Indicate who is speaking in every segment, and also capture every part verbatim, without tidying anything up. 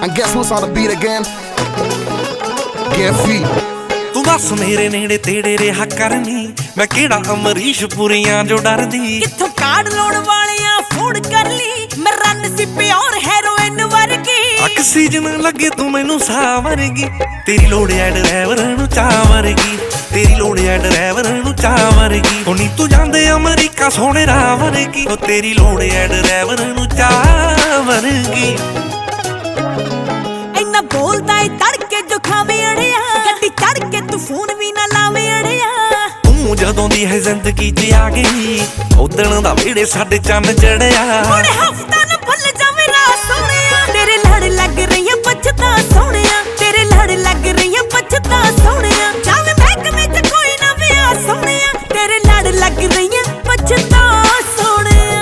Speaker 1: And guess who's on the beat again? Get feet.
Speaker 2: ਤੂੰ ਦੱਸ ਮੇਰੇ ਨੇੜੇ ਤੇੜੇ ਰਿਹਾ ਕਰਨੀ, ਮੈਂ ਕਿਹੜਾ ਅਮਰੀਸ਼ ਪੁਰੀਆਂ ਜੋ ਡਰਦੀ।
Speaker 3: ਕਿੱਥੋਂ ਕਾਰਡ ਲਾਉਣ ਵਾਲਿਆਂ ਫੋਨ ਕਰ ਲਈ, ਮੈਂ ਰਨ ਸੀ ਪਿਓਰ ਹੈਰੋਇਨ ਵਰਗੀ।
Speaker 2: ਆਕਸੀਜਨ ਲੱਗੇ ਤੂੰ ਮੈਨੂੰ ਸਾਹ ਵਰਗੀ, ਤੇਰੀ ਲੋੜ ਐ ਡਰਾਈਵਰ ਨੂੰ ਚਾਹ ਵਰਗੀ, ਤੇਰੀ ਲੋੜ ਐ ਡਰਾਈਵਰ ਨੂੰ ਚਾਹ ਵਰਗੀ। ਉਹ ਨੀ ਤੂੰ ਜਾਂਦੇ ਅਮਰੀਕਾ ਸੋਹਣੇ ਰਾਹ ਵਰਗੀ, ਉਹ ਤੇਰੀ ਲੋੜ ਐ ਡਰਾਈਵਰ ਨੂੰ ਚਾਹ ਵਰਗੀ।
Speaker 3: ਇੰਨਾ ਬੋਲਦਾ ਏ ਤੜਕੇ ਜੋ ਖਾਵੇ ਅੜਿਆ, ਗੱਡੀ ਚੜ ਕੇ ਤੂੰ ਫੋਨ ਵੀ ਨਾ ਲਾਵੇ ਅੜਿਆ।
Speaker 2: ਤੂੰ ਜਦੋਂ ਦੀ ਹੈ ਜ਼ਿੰਦਗੀ 'ਚ ਆ ਗਈ, ਉਦਣ ਦਾ ਵੇੜੇ ਸਾਡੇ ਚੰਨ ਚੜਿਆ।
Speaker 3: ਹੁਣ ਹਫਤਾ ਨਾ ਭੁੱਲ ਜਾਵੇਂ ਰਾਹ ਸੋਹਣਿਆ, ਤੇਰੇ ਲੜ ਲੱਗ ਰਹੀਆਂ ਪਛਤਾ ਸੋਹਣਿਆ, ਤੇਰੇ ਲੜ ਲੱਗ ਰਹੀਆਂ ਪਛਤਾ ਸੋਹਣਿਆ। ਜਾਵੇਂ ਮਹਿਕਮੇ 'ਚ ਕੋਈ ਨਾ ਵਿਆਹ ਸੋਹਣਿਆ, ਤੇਰੇ ਲੜ ਲੱਗ ਰਹੀਆਂ ਪਛਤਾ ਸੋਹਣਿਆ।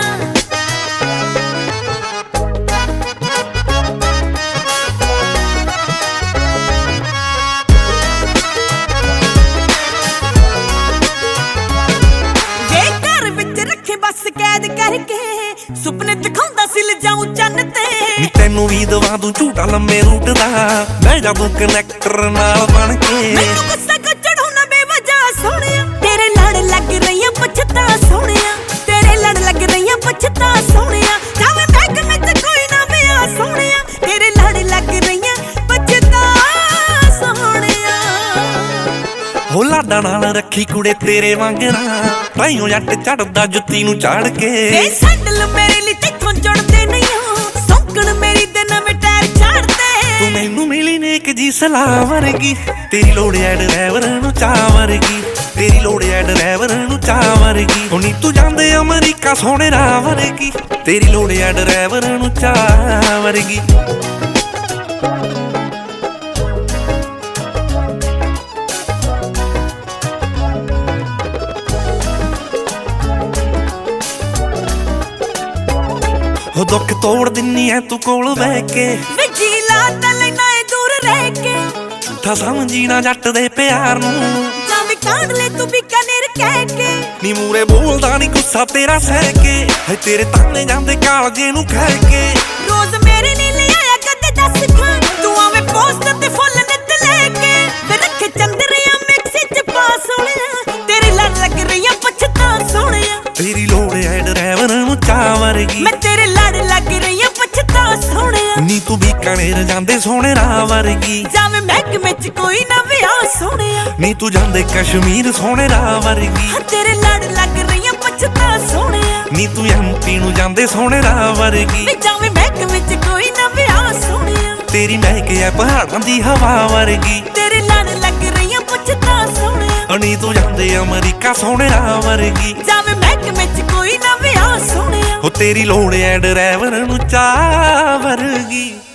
Speaker 3: ਬਸ ਕੈਦ ਕਰਕੇ ਸੁਪਨੇ ਦਿਖਾਉਂਦਾ ਸੀ ਲਿਜਾਉ ਚੰਨ ਤੇ।
Speaker 2: ਨੀ ਤੈਨੂੰ ਵੀ ਦਵਾ ਦੂੰ ਝੂਟਾ ਲੰਮੇ ਰੂਟ ਦਾ, ਬਹਿ ਜਾ ਤੂੰ ਕਨੈਕਟਰ ਨਾਲ ਬਣ ਕੇ।
Speaker 3: ਮੈਨੂੰ ਗੁੱਸਾ ਕੋ ਚੜਾਉ ਨਾ ਬੇਵਜ੍ਹਾ ਸੋਹਣਿਆ, ਤੇਰੇ ਲੜ ਲੱਗ ਰਹੀਆਂ ਪਛਤਾ ਸੋਹਣਿਆ, ਤੇਰੇ ਲੜ ਲੱਗ ਰਹੀਆਂ ਪਛਤਾ ਸੋਹਣਿਆ। ਜਾਵੇਂ ਮਹਿਕਮੇ 'ਚ ਕੋਈ ਨਾ ਵਿਆਹ ਸੋਹਣਿਆ, ਤੇਰੇ ਲੜ ਲੱਗ ਰਹੀਆਂ ਪਛਤਾ ਸੋਹਣਿਆ।
Speaker 2: ਹੋ ਲਾਡਾ ਨਾਲ ਰੱਖੀ ਕੁੜੇ ਤੇਰੇ ਵਾਂਗਣਾ, ਤਾਈਓ ਜੱਟ ਚੜਦਾ ਜੁੱਤੀ ਨੂੰ ਚਾੜ ਕੇ।
Speaker 3: ਵੇ ਸੈਂਡਲ ਮੇਰੇ ਲਈ ਤੇਥੋਂ ਜੁੜਦੇ ਨਹੀਂ ਹੋ, ਸੌਂਕਣ ਮੇਰੀ ਦੇ ਨਵੇਂ ਟਾਇਰ ਛੱਡਦੇ।
Speaker 2: ਤੂੰ ਮੈਨੂੰ ਮਿਲੀ ਨੇਕ ਜੀ ਸਲਾਹ ਵਰਗੀ, ਤੇਰੀ ਲੋੜ ਐ ਡਰਾਈਵਰ ਨੂੰ ਚਾਹ ਵਰਗੀ, ਤੇਰੀ ਲੋੜ ਐ ਡਰਾਈਵਰ ਨੂੰ ਚਾਹ ਵਰਗੀ। ਉਹ ਨੀ ਤੂੰ ਜਾਂਦੇ ਅਮਰੀਕਾ ਸੋਹਣੇ ਰਾਹ ਵਰਗੀ, ਤੇਰੀ ਲੋੜ ਐ ਡਰਾਈਵਰ ਨੂੰ ਚਾਹ ਵਰਗੀ। ਉਹ ਦੁੱਖ ਤੋੜ ਦਿੰਨੀ ਐ ਤੂੰ ਕੋਲ ਬਹਿ ਕੇ,
Speaker 3: ਵੇ ਜੀ ਲਾ ਤਾਂ ਲੈਣਾ ਏ ਦੂਰ ਰਹਿ ਕੇ।
Speaker 2: ਝੂਠਾ ਸਮਝੀ ਨਾ ਜੱਟ ਦੇ ਪਿਆਰ ਨੂੰ,
Speaker 3: ਜਾਵੇਂ ਕਾਂਡ ਲੈ ਤੂੰ ਬੀਕਾਨੇਰ ਕਹਿ ਕੇ।
Speaker 2: ਨੀ ਮੂਰੇ ਬੋਲਦਾ ਨੀ ਗੁੱਸਾ ਤੇਰਾ ਸਹਿ ਕੇ, ਹੈ ਤੇਰੇ ਤਾਨੇ ਜਾਂਦੇ ਕਾਲਜੇ ਨੂੰ ਖਹਿ ਕੇ।
Speaker 3: ਰੋਜ਼ ਮੇਰੇ ਲਈ ਲੈ ਆਇਆ ਕਦੇ ਦੱਸ ਖਾਂ, ਤੂੰ ਆਵੇਂ ਪੋਸਟ ਤੇ ਫੁੱਲ ਨਿੱਤ ਲੈ ਕੇ। ਵੇ ਰੱਖੇ ਚੰਦਰਿਆ ਮਿਕਸ 'ਚ ਪਾ ਸੋਹਣਿਆ, ਤੇਰੀ ਲੜ ਲੱਗ ਰਹੀਆਂ ਪਛਤਾ ਸੋਹਣਿਆ।
Speaker 2: ਤੇਰੀ ਲੋੜ ਐ ਡਰਾਈਵਰ ਨੂੰ ਚਾਹ ਵਰਗੀ,
Speaker 3: ਮੈਂ ਤੇਰੇ ਲੜ ਲੱਗ ਰਹੀਆਂ ਪਛਤਾ ਸੋਹਣਿਆ।
Speaker 2: ਨੀ ਤੂੰ ਬੀਕਾਨੇਰ ਜਾਂਦੇ ਸੋਹਣੇ ਰਾਹ ਵਰਗੀ,
Speaker 3: ਜਾਵੇਂ ਮਹਿਕਮੇ 'ਚ ਕੋਈ ਨਾ ਵਿਆਹ ਸੋਹਣਿਆ।
Speaker 2: ਨੀ ਤੂੰ ਜਾਂਦੇ ਕਸ਼ਮੀਰ ਸੋਹਣੇ ਰਾਹ ਵਰਗੀ,
Speaker 3: ਤੇਰੇ ਲੜ ਲੱਗ ਰਹੀਆਂ ਪਛਤਾ ਸੋਹਣਿਆ।
Speaker 2: ਨੀ ਤੂੰ ਐਮਪੀ ਨੂੰ ਜਾਂਦੇ ਸੋਹਣੇ ਰਾਹ ਵਰਗੀ,
Speaker 3: ਵੇ ਜਾਵੇਂ ਮਹਿਕਮੇ 'ਚ ਕੋਈ ਨਾ ਵਿਆਹ ਸੋਹਣਿਆ।
Speaker 2: ਤੇਰੀ ਮਹਿਕ ਐ ਪਹਾੜਾਂ ਦੀ ਹਵਾ ਵਰਗੀ,
Speaker 3: ਤੇਰੇ ਲੜ ਲੱਗ ਰਹੀਆਂ ਪਛਤਾ ਸੋਹਣਿਆ।
Speaker 2: ਨੀ ਤੂੰ ਜਾਂਦੇ ਅਮਰੀਕਾ ਸੋਹਣੇ ਰਾਹ ਵਰਗੀ,
Speaker 3: ਜਾਵੇਂ ਮਹਿਕਮੇ 'ਚ ਕੋਈ ਨਾ ਵਿਆਹ ਸੋਹਣਿਆ।
Speaker 2: ਉਹ ਤੇਰੀ ਲੋੜ ਐ ਡਰਾਈਵਰ ਨੂੰ ਚਾਹ ਵਰਗੀ।